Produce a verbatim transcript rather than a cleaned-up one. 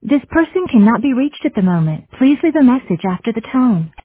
This person cannot be reached at the moment. Please leave a message after the tone.